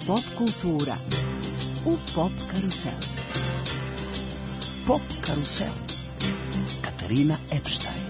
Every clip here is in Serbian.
Pop kultura u Pop Karusel. Pop Karusel. Katarina Epštajn.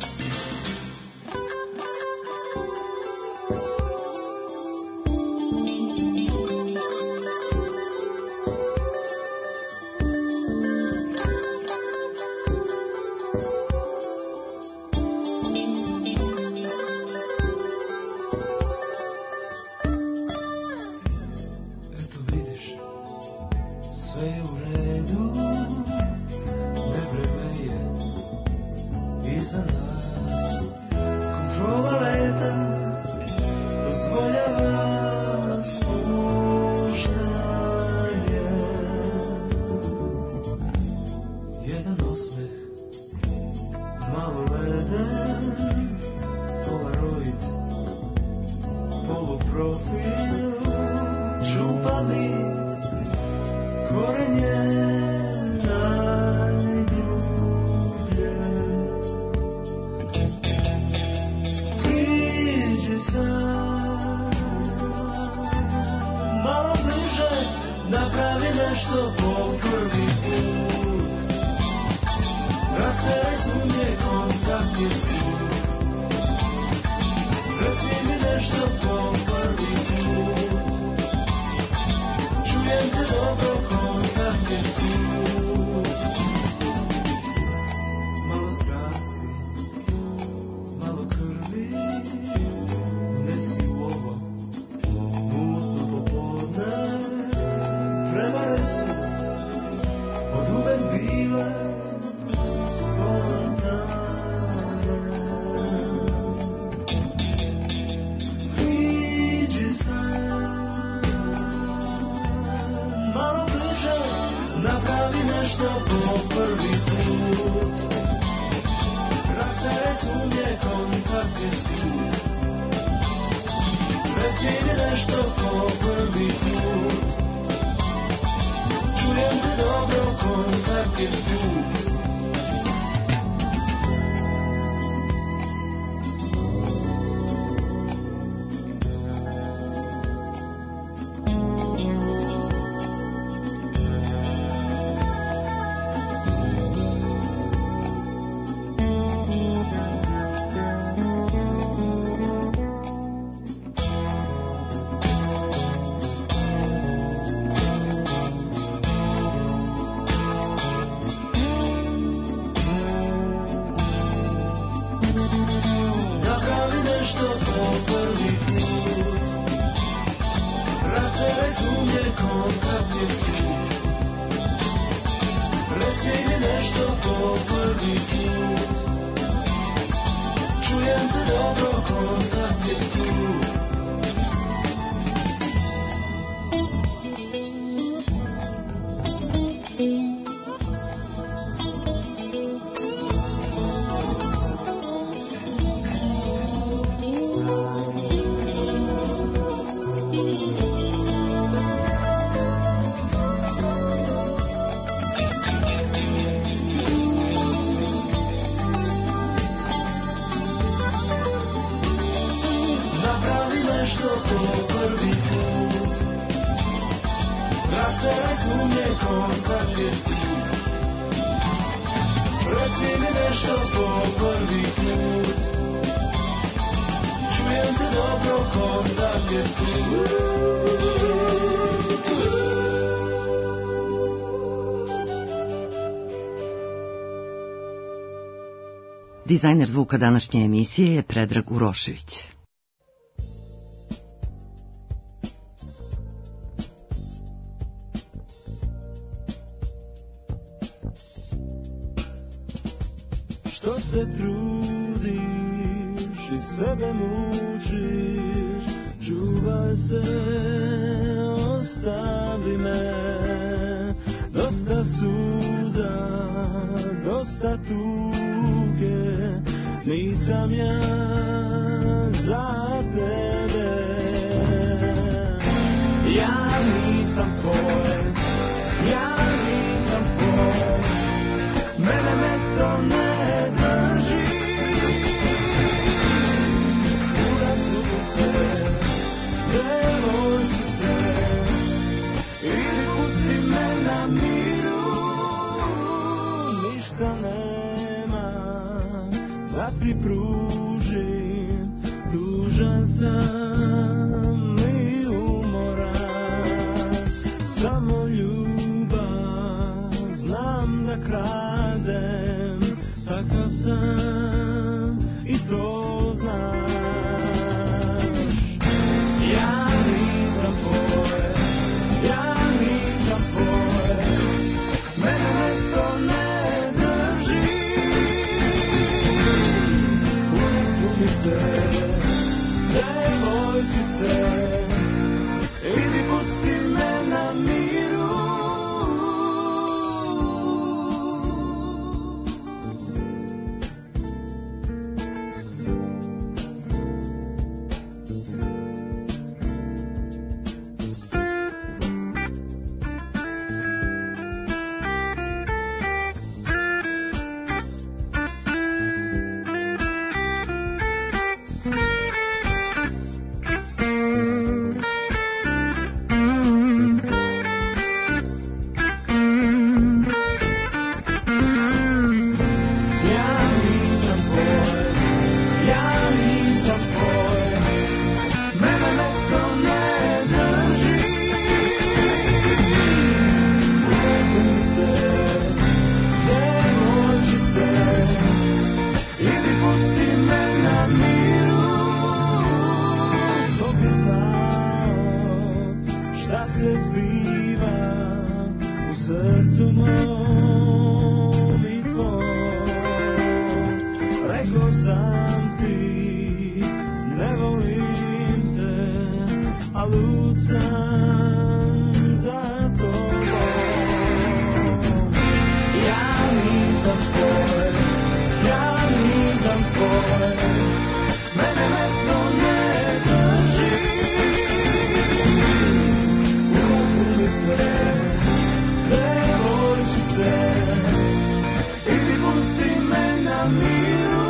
Dizajner zvuka današnje emisije je Predrag Urošević. Što se trudiš i sebe mučiš, čuvaj se, ostavi me. Dosta suza, dosta tuge, nisam ja za tebe. Ja nisam tvoj, ja nisam tvoj, mene mesto ne drži. Uratno se, devojčice, da se zbiva u srcu mom i tvom. Rekao sam ti, ne volim te, a lud sam za tobom. Ja nisam tvoj, ja nisam tvoj, mene mesto ne drži. Uvaku mi sve, devojčice, idi pusti me na miru.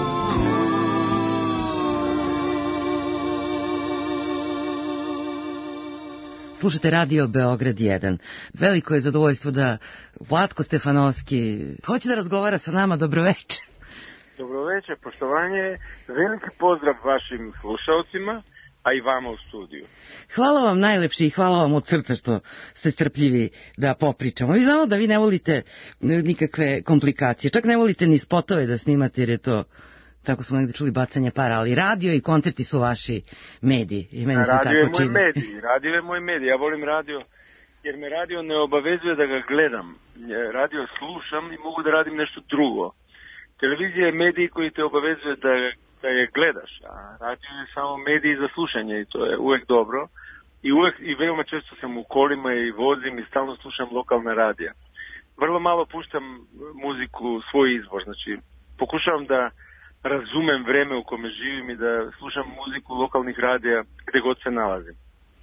Slušate Radio Beograd 1. Veliko je zadovoljstvo da Vlatko Stefanovski hoće da razgovara sa nama. Dobroveče. Dobroveče, poštovanje. Veliki pozdrav vašim slušalcima, a i vama u studiju. Hvala vam najlepši i hvala vam od srca što ste strpljivi da popričamo. Vi znamo da vi ne volite nikakve komplikacije, čak ne volite ni spotove da snimate jer je to, tako smo negde čuli, bacanje para, ali radio i koncerti su vaši mediji. I meni se Radio tako je moj čini. medij, radio je moj medij. Ja volim radio jer me radio ne obavezuje da ga gledam. Radio slušam i mogu da radim nešto drugo. Televizija je medij koji te obavezuje da je gledaš, a radio je samo medij za slušanje i to je uvek dobro. I veoma često sam u kolima i vozim i stalno slušam lokalna radija. Vrlo malo puštam muziku svoj izbor, znači pokušavam da razumem vreme u kome živim i da slušam muziku lokalnih radija gde god se nalazim.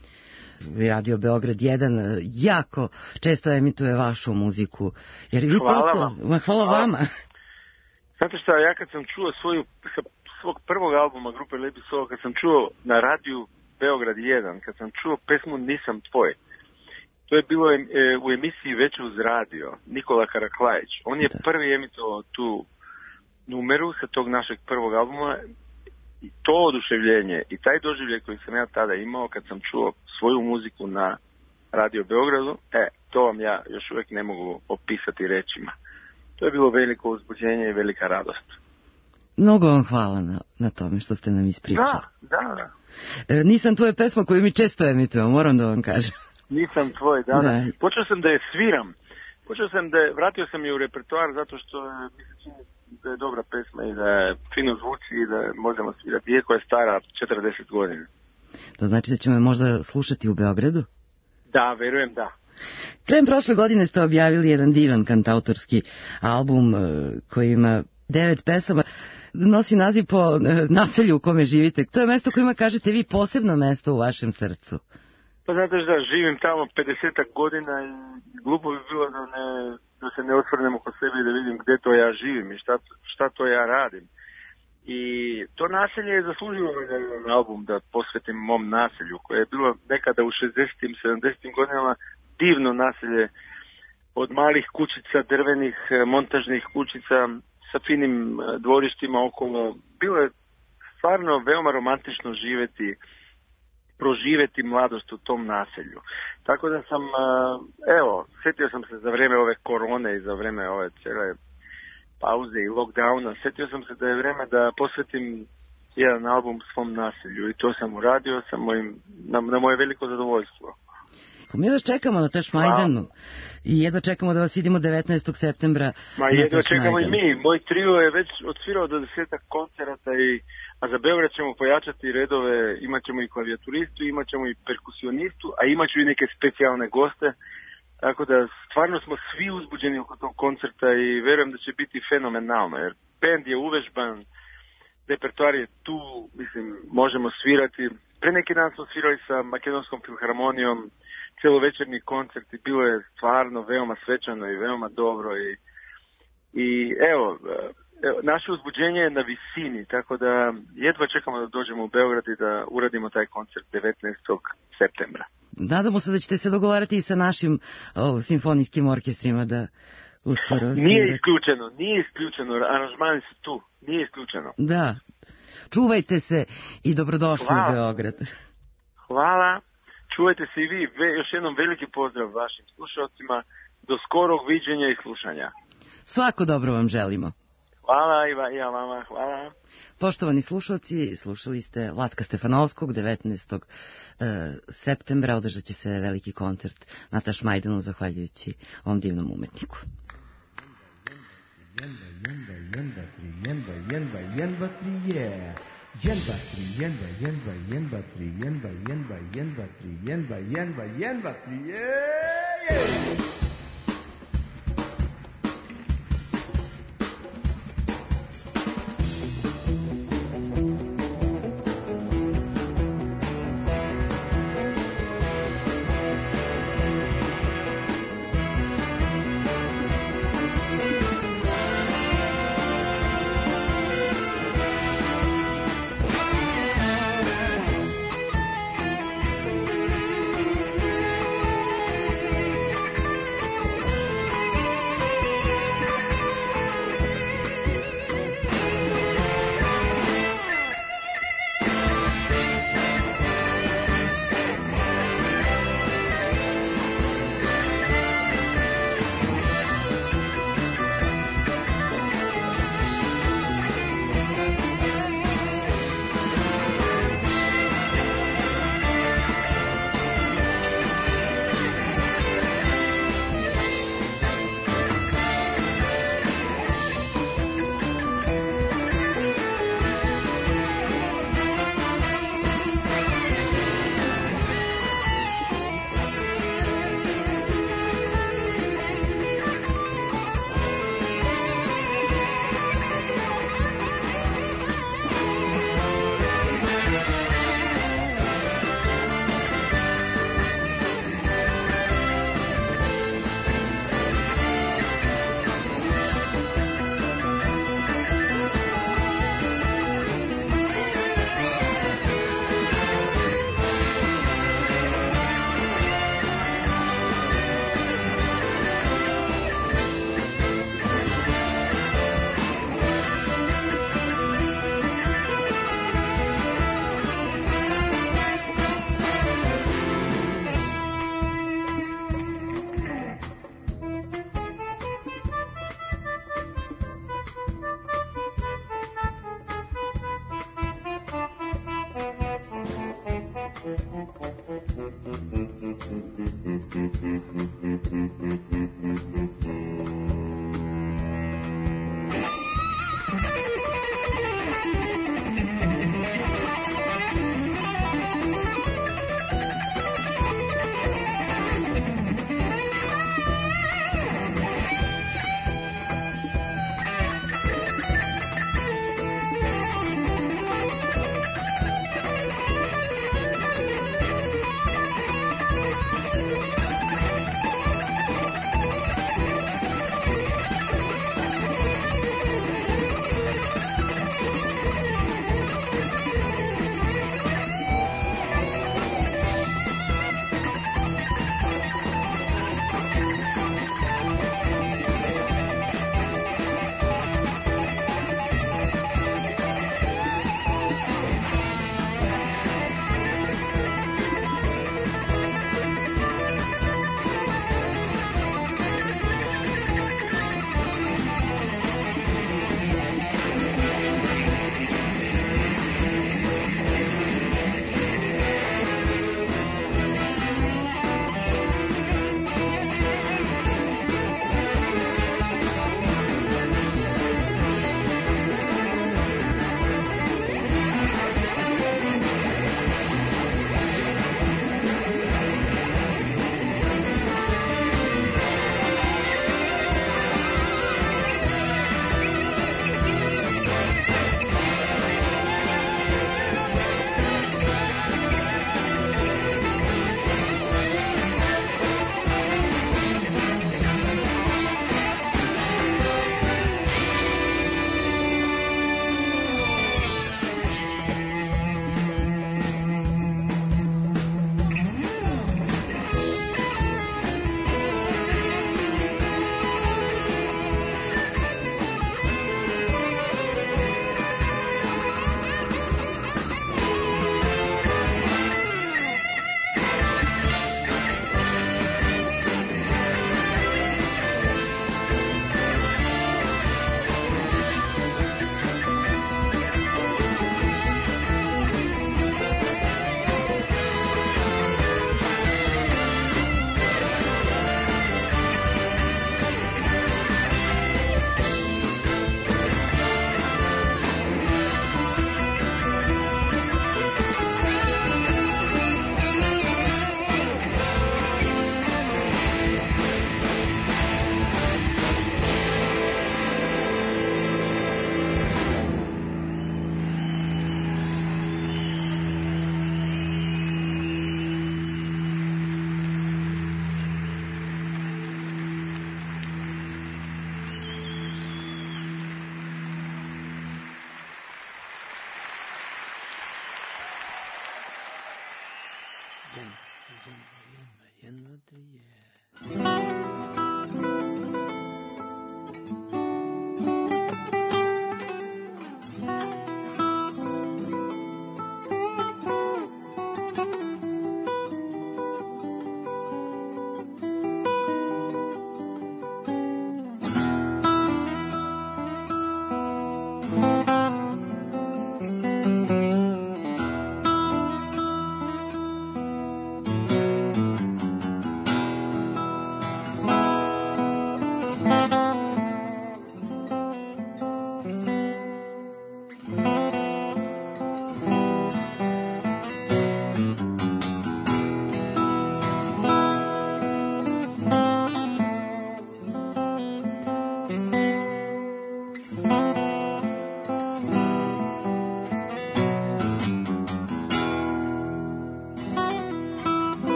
Radio Beograd 1 jako često emituje vašu muziku. Jer vi Hvala prosto, vam. hvala vama. Znate šta, ja kad sam čuo svog prvog albuma grupe Lepi Solo, kad sam čuo na radiju Beograd 1, kad sam čuo pesmu Nisam tvoj, to je bilo u emisiji Veče uz radio, Nikola Karaklajić. On je prvi emitovao tu numeru sa tog našeg prvog albuma i to oduševljenje i taj doživljaj koji sam ja tada imao kad sam čuo svoju muziku na Radio Beogradu, to vam ja još uvijek ne mogu opisati rečima. To je bilo veliko uzbuđenje i velika radost. Mnogo vam hvala na tome što ste nam ispričali. Da. Nisam tvoja pesma koju mi često emitujemo, moram da vam kažem. Nisam tvoj, da. Počeo sam da je sviram. Vratio sam je u repertoar zato što mislim da je dobra pesma i da je fino zvuči i da možemo svirati, iako je stara 40 godina. To znači da ćemo je možda slušati u Beogradu? Da, verujem da. Krajem prošle godine ste objavili jedan divan kantautorski album koji ima 9 pesama. Nosi naziv po naselju u kome živite. To je mesto koje ima, kažete vi, posebno mesto u vašem srcu. Pa znate da živim tamo 50 godina i glupo bi bilo da se ne osvrnem oko sebe i da vidim gde to ja živim i šta to ja radim. I to naselje je zaslužilo jedan album da posvetim mom naselju, koje je bilo nekada u 60-im, 70-im godinama divno naselje od malih kućica, drvenih, montažnih kućica sa finim dvorištima okolo. Bilo je stvarno veoma romantično proživeti mladost u tom naselju. Tako da sam, setio sam se za vreme ove korone i za vreme ove cele pauze i lockdowna, setio sam se da je vreme da posvetim jedan album svom naselju i to sam uradio na moje veliko zadovoljstvo. Mi vas čekamo na Tašmajdanu i jedva čekamo da vas vidimo 19. septembra. Jedva čekamo i mi. Moj trio je već odsvirao do 10 koncerata a za Beograd ćemo pojačati redove, imat ćemo i klavijaturistu, imat ćemo i perkusionistu, a imat ću i neke specijalne goste. Tako da stvarno smo svi uzbuđeni oko tog koncerta i verujem da će biti fenomenalno, jer band je uvežban, repertoar je tu, mislim, možemo svirati. Pre neki dan smo svirali sa Makedonskom filharmonijom, celovečerni koncert i bilo je stvarno veoma svečano i veoma dobro i evo, naše uzbuđenje je na visini, tako da jedva čekamo da dođemo u Beograd i da uradimo taj koncert 19. septembra. Nadamo se da ćete se dogovarati i sa našim simfonijskim orkestrima da uskoro... Nije isključeno, aranžmani su tu, nije isključeno. Da, čuvajte se i dobrodošli u Beograd. Hvala, čuvajte se i vi, još jednom veliki pozdrav vašim slušalcima, do skorog viđenja i slušanja. Svako dobro vam želimo. Hvala i ja vama, hvala. Poštovani slušalci, slušali ste Vlatka Stefanovskog. 19. septembra održat će se veliki koncert na Tašmajdanu zahvaljujući ovom divnom umetniku.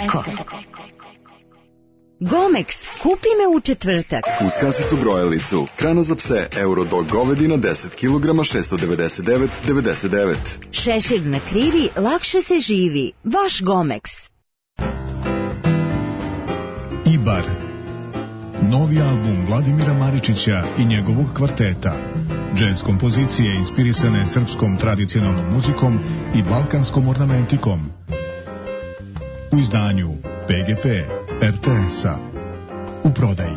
Eko. Gomex, kupi me u četvrtak. Uz kasicu brojalicu, hrana za pse, Eurodog govedina 10 kg 699,99. Šešir na krivi, lakše se živi. Vaš Gomex. Ibar. Novi album Vladimira Maričića i njegovog kvarteta. Džez kompozicije inspirisane srpskom tradicionalnom muzikom i balkanskom ornamentikom. U izdanju PGP RTS-a. U prodaji.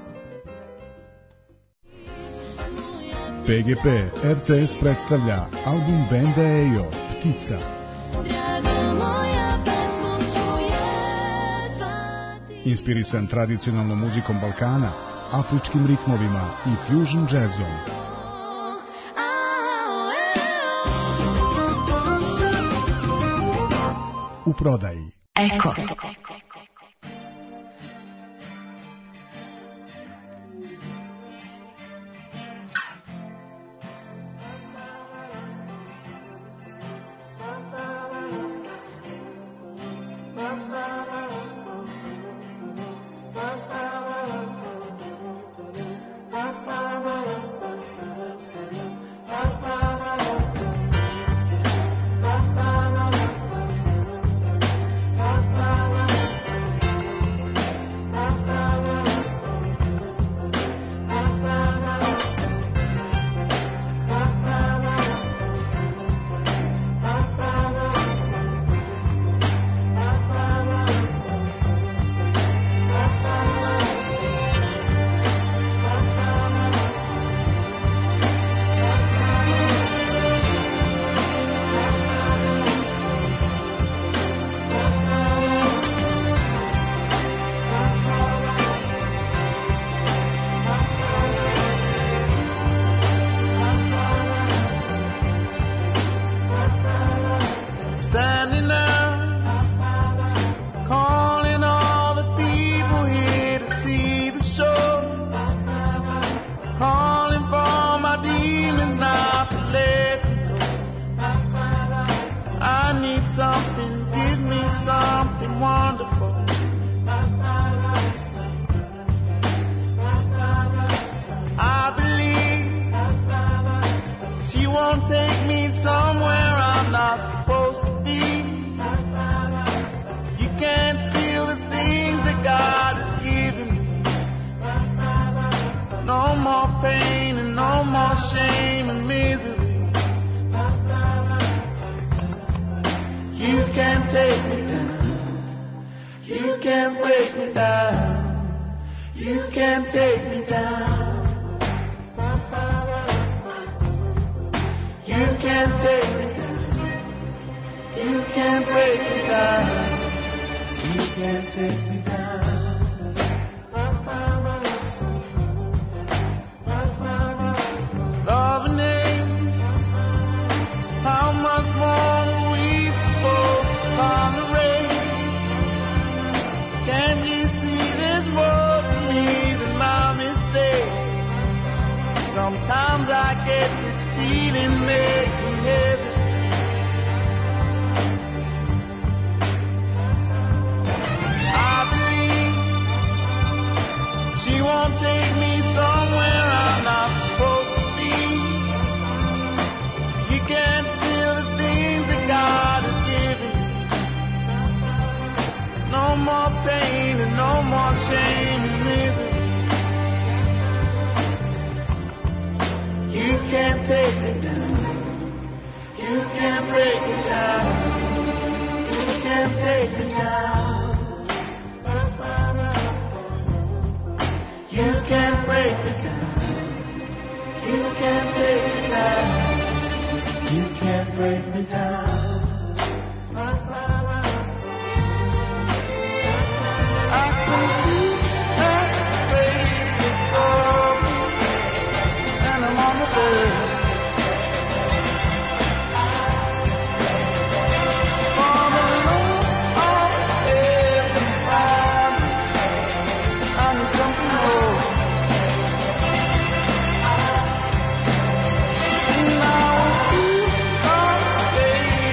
PGP RTS predstavlja album benda Ejo, Ptica. Inspirisan tradicionalnom muzikom Balkana, afričkim ritmovima i fusion jazzom. U prodaji. Eko. Now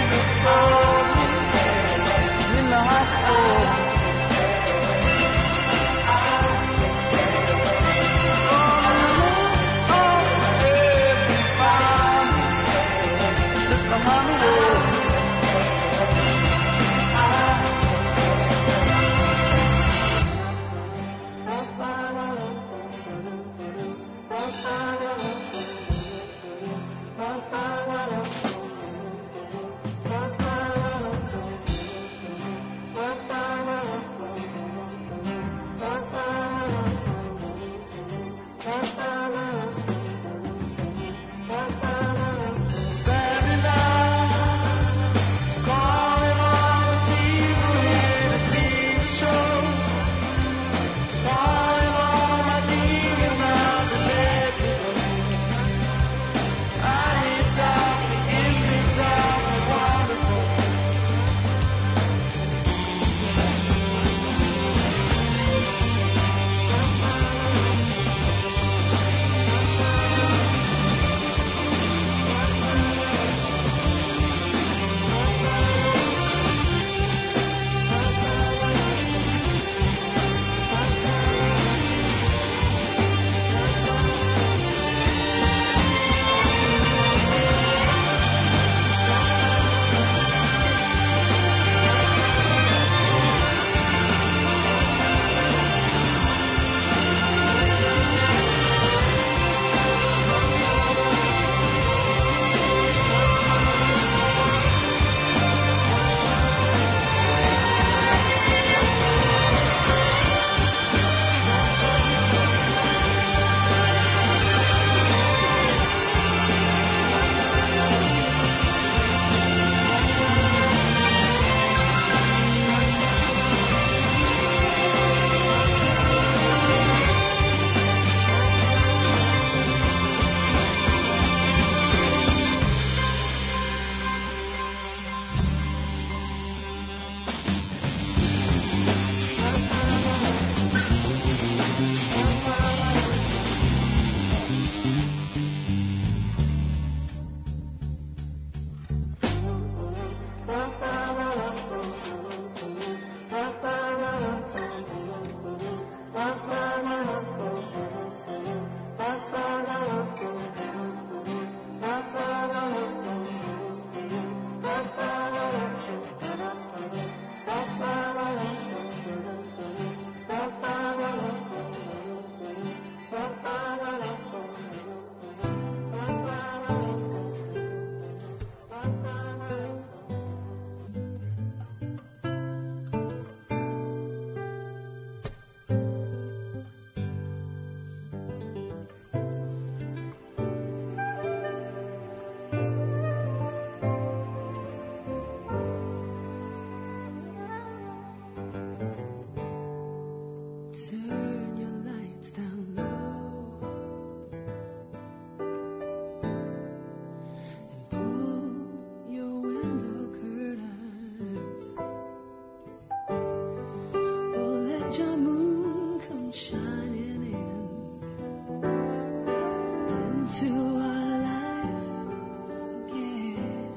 into our life again.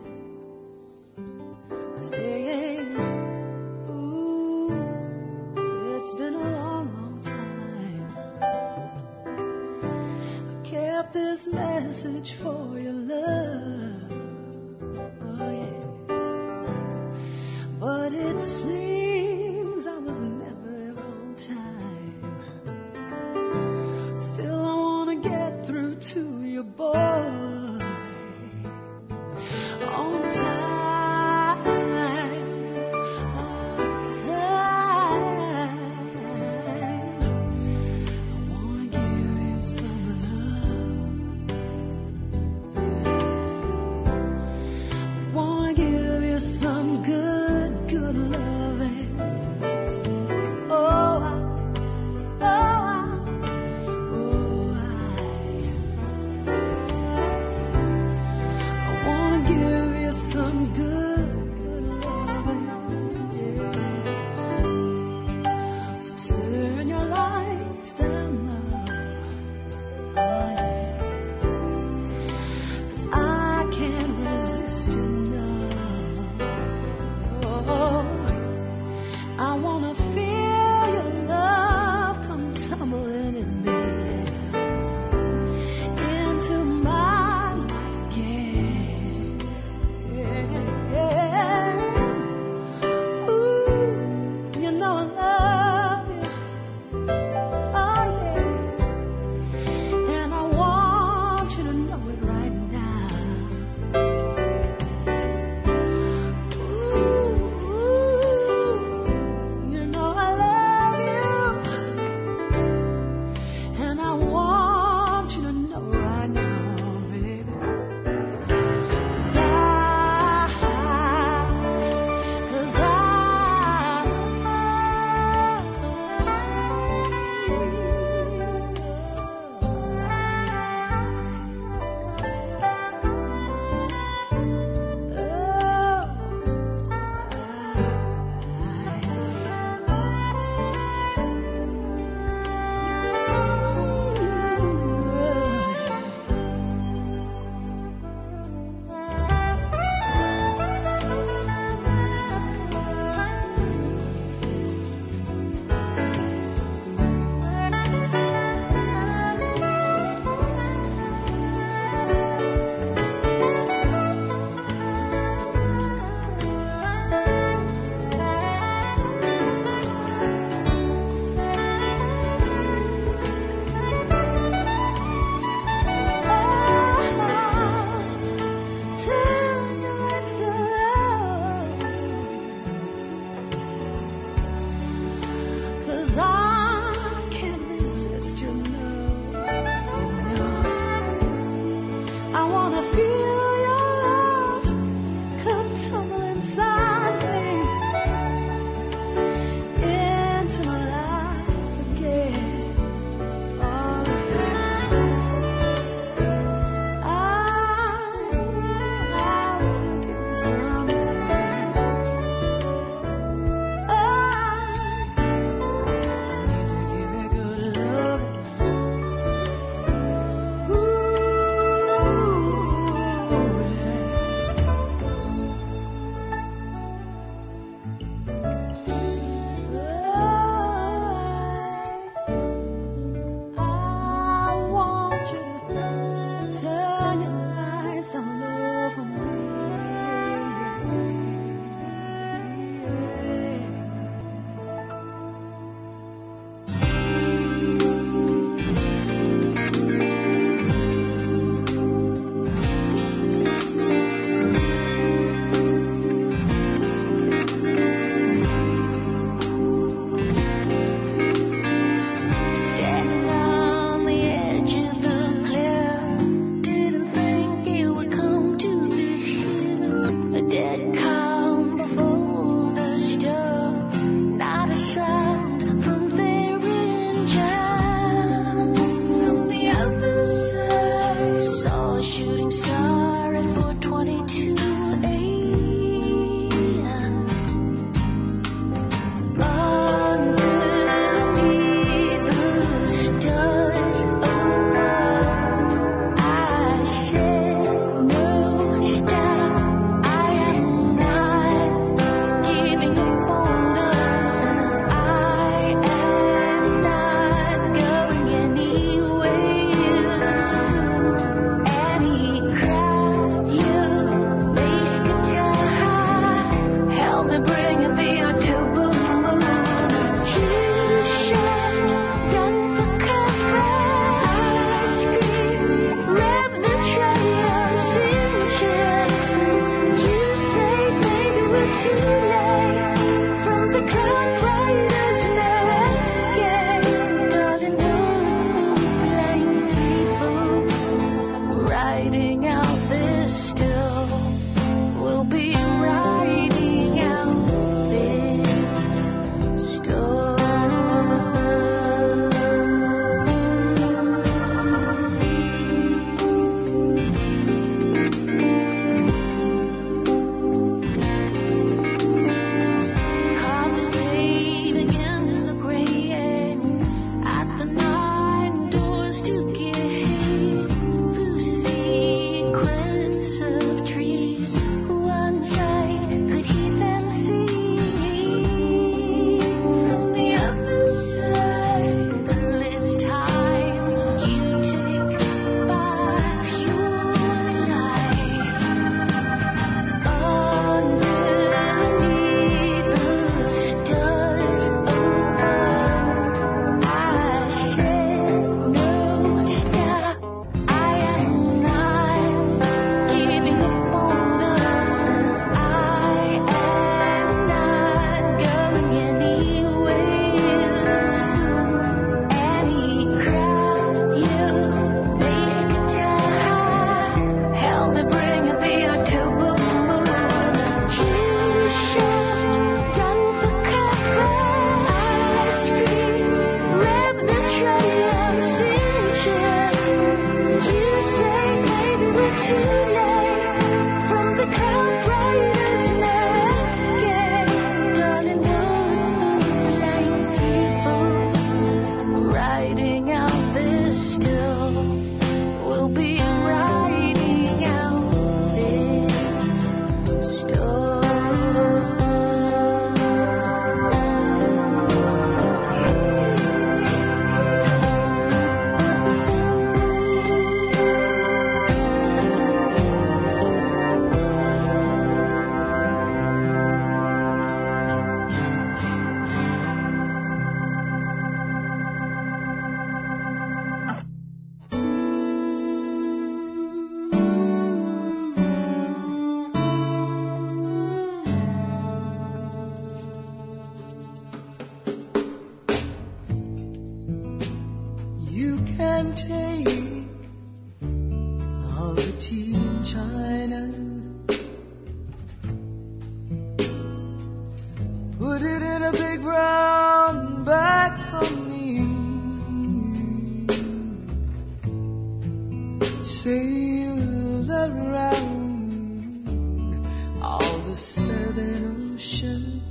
Saying, ooh, it's been a long, long time. I kept this message for your love. Oh yeah. But it seems I was never on time. Still I wanna get through to you, boy, on time, on time. I wanna give you some love. Wanna give you some good, good loving. Oh, writing out this still. We'll be writing out this hard to stay against the grain at the 9 doors to get through sequence of trees. Once I could hear them singing from the other side. Girl, it's time you take back your life. Underneath the stars open, I said no stop. I am not giving up on us. I am not going anywhere soon. Any crowd you bass guitar, help me bring the October moon. You shift, done for cover. I scream, rev the transition. You say maybe we're too late from the copywriter's masquerade. Darling, what's the blank people writing out this still? We'll be writing out this story. You can take all the tea in China, put it in a big brown bag for me, sail around all the 7 oceans,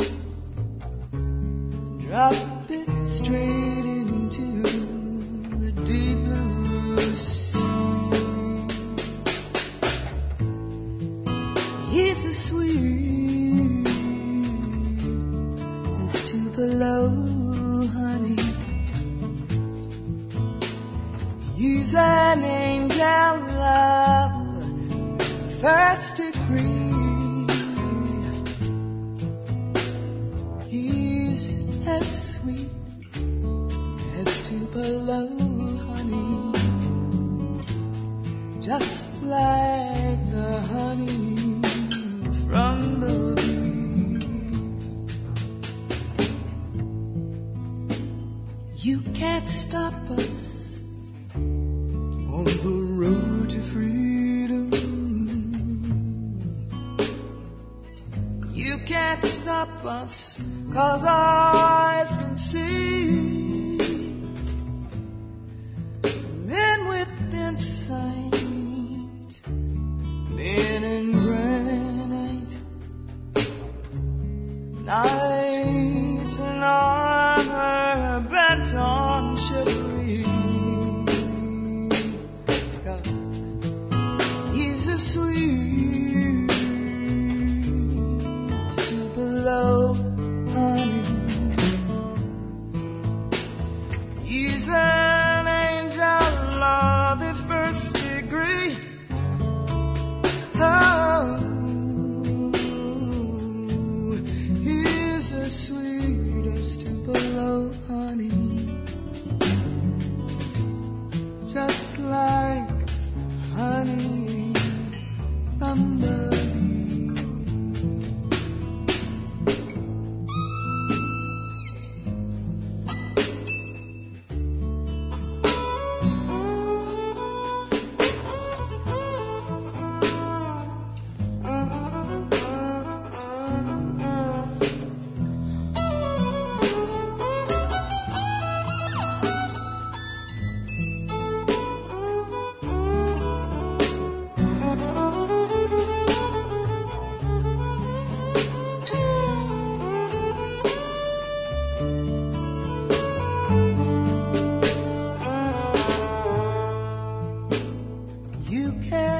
drop it straight into the deep blue sea. He's the sweetest Tupelo honey. He's an angel of first degree. He's as sweet as Tupelo honey, just like the honey from the bee. You can't stop us on the road to freedom. You can't stop us, 'cause our eyes can see men with insight, men in granite, knights in armor bent on chivalry. He's a sweet Tupelo honey. He's an angel of the first degree. Oh, he's the sweetest Tupelo honey, just like honey from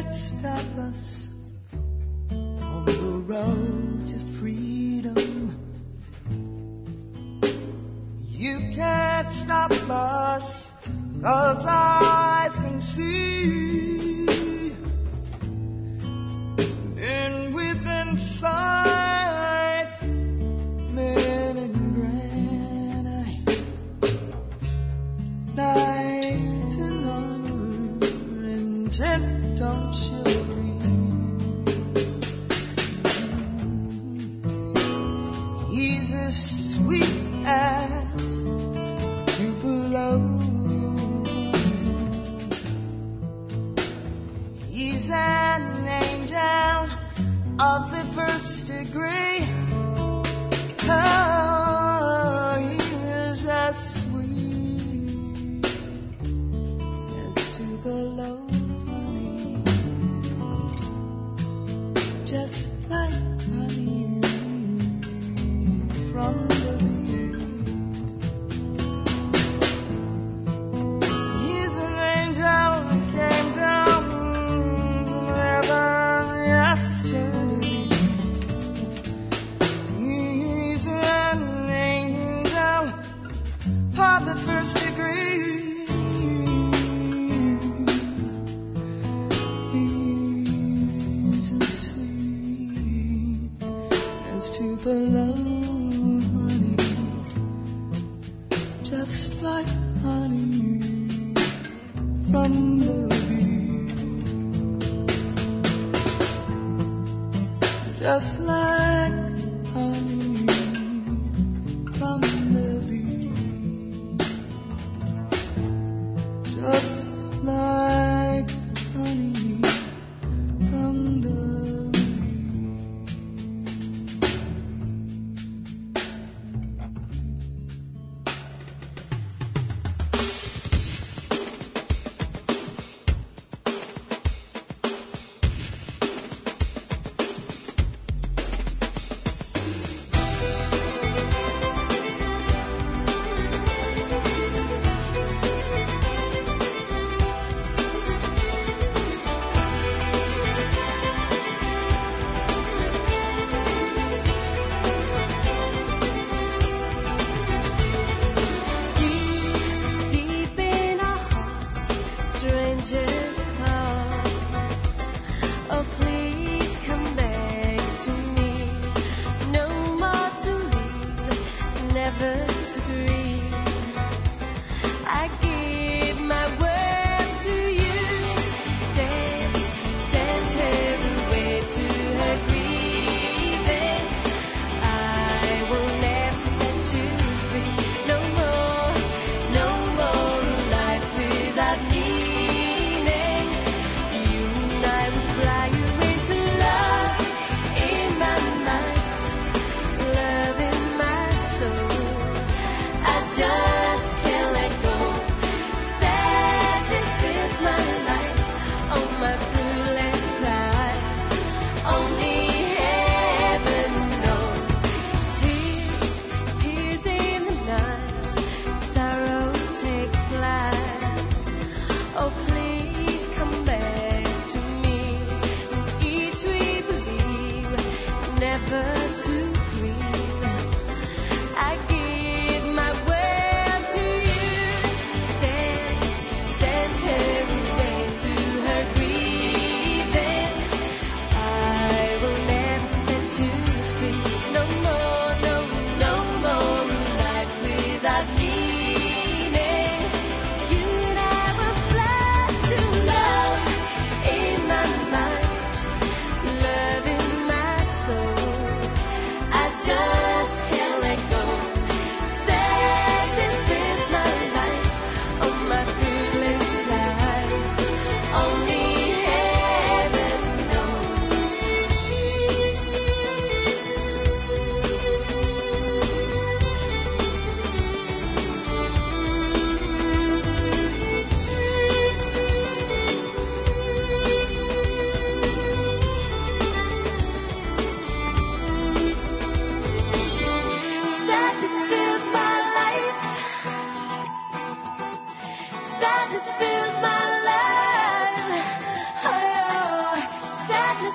can't stop us on the road to freedom. You can't stop us, 'cause eyes can see. And within sight, men in granite, knights in armor, intent on chivalry. He's as sweet as Tupelo. He's an angel of the first degree. Oh, he is as sweet as Tupelo, honey, just like honey from the bee. He's an angel who came down from heaven yesterday. He's an angel of the first degree. He's as sweet as Tupelo, honey, just like honey from the bee, just like honey from the bee, just like honey from the bee.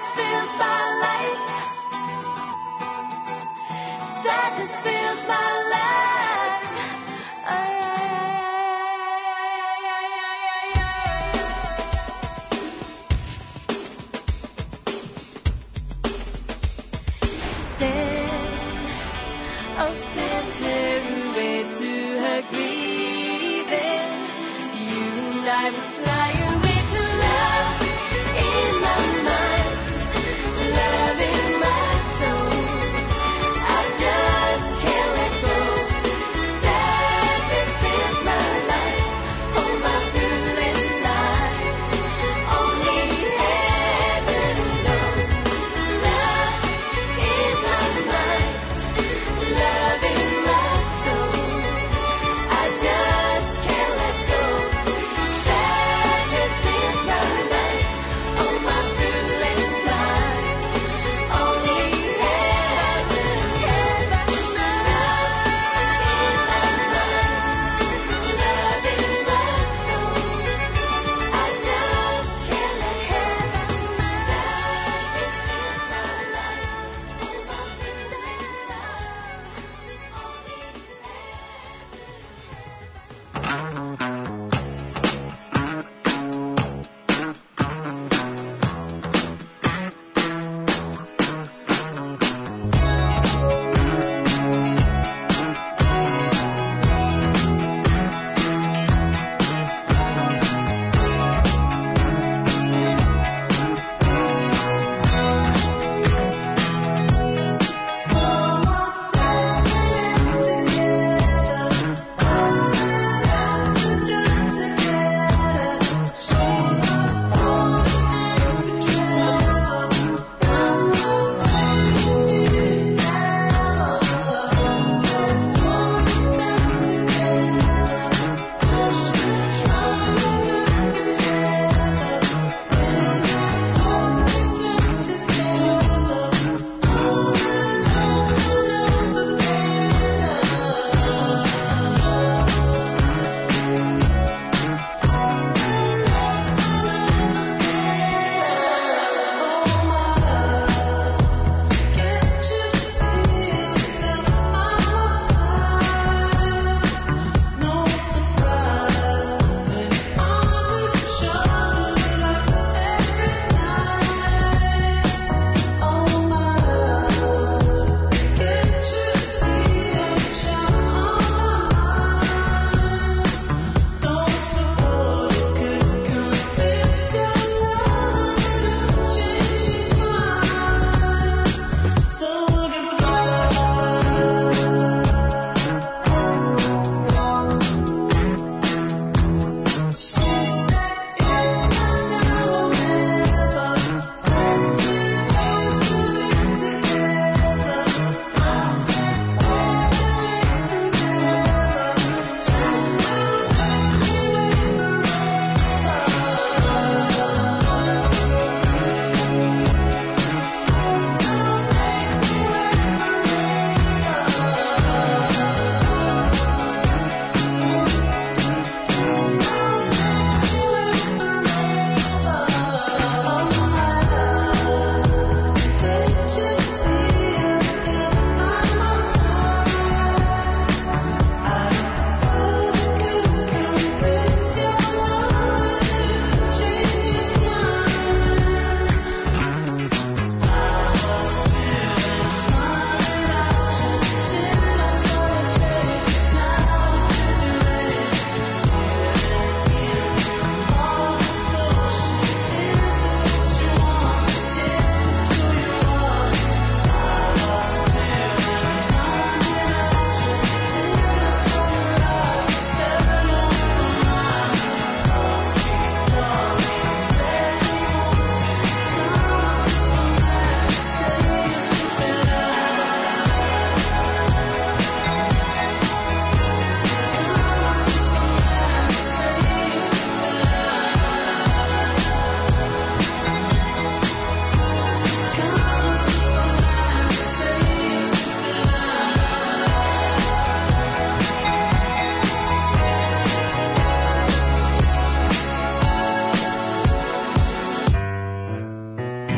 Sadness fills my life. Sadness fills my life. Send her away to her grieving. You and I will fly away to love in my mind.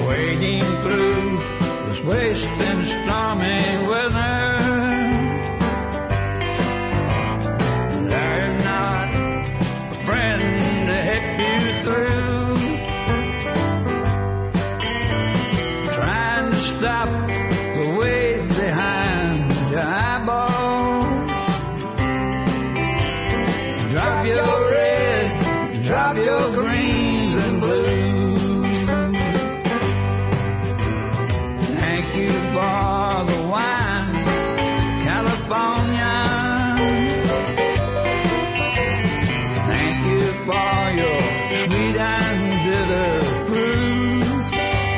wading through this wasting stormy weather. There's not a friend to help you through. Trying to stop the wave behind your eyeballs. Drop your red, drop your greens and blues. Thank you for the wine, California. Thank you for your sweet and bitter fruit.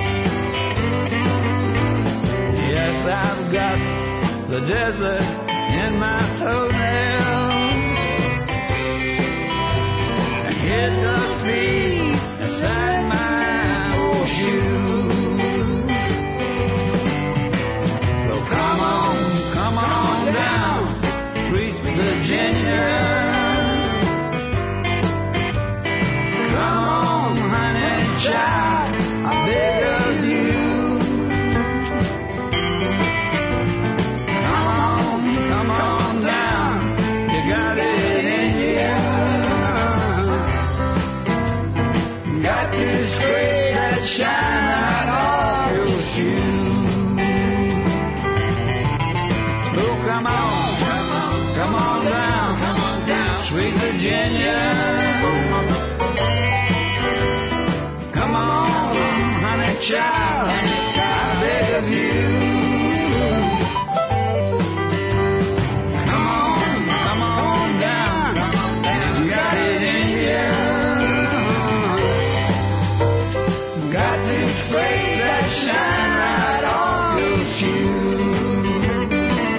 Yes, I've got the desert in my toenails. And hit the feet inside my old shoes. So come on down, sweet Virginia. Come on, honey child, I beg of you. Come on down, you got it in you. Got to scrape that shine right off your shoes. Oh, come on down, sweet Virginia. Come on, honey child, I beg of you. Come on down, you got it in you. Got to scrape that shine right off your shoes.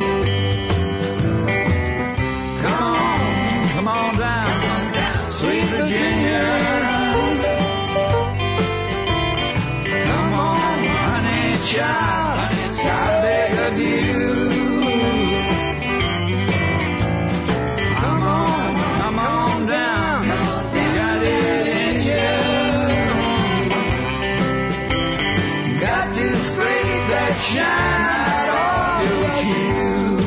Come on down, sweet Virginia. Come on, honey child, I beg of you. Come on down, you got it in you. Got to scrape that shine right off your shoes.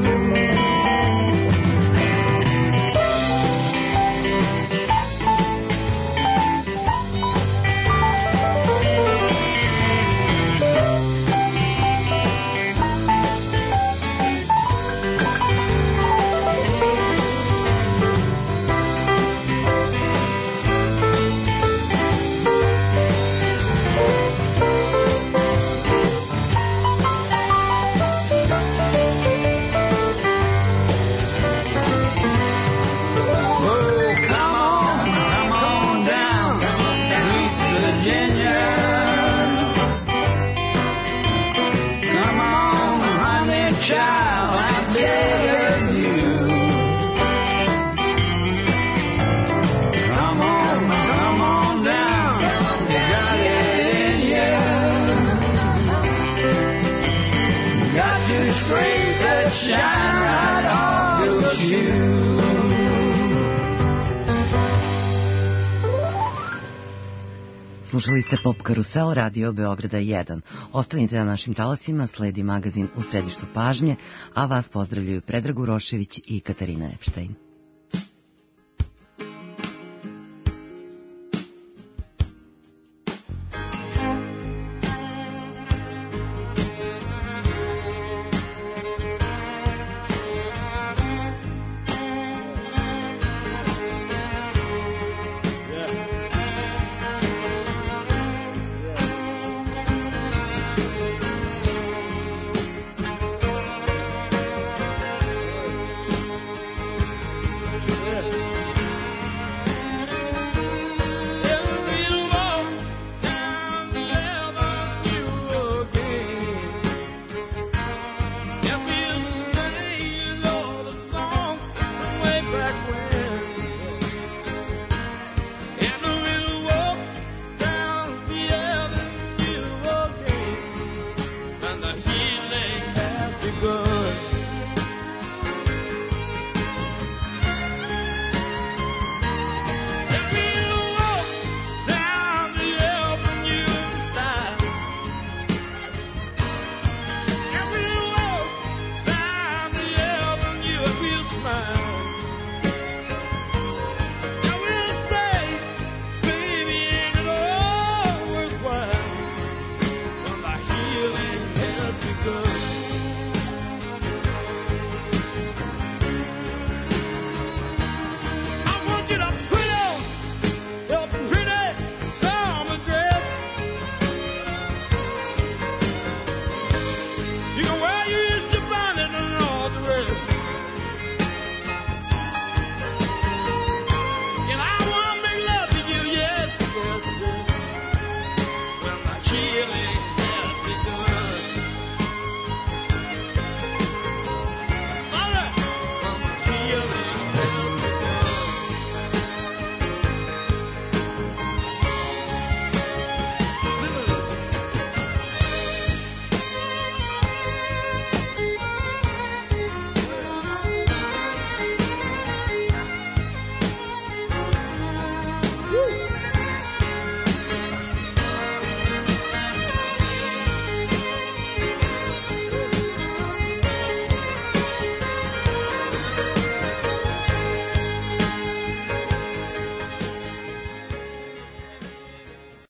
Slušali ste Pop Karusel, Radio Beograda 1. Ostanite na našim talasima, sledi magazin U središtu pažnje, a vas pozdravljaju Predrag Urošević i Katarina Epštajn.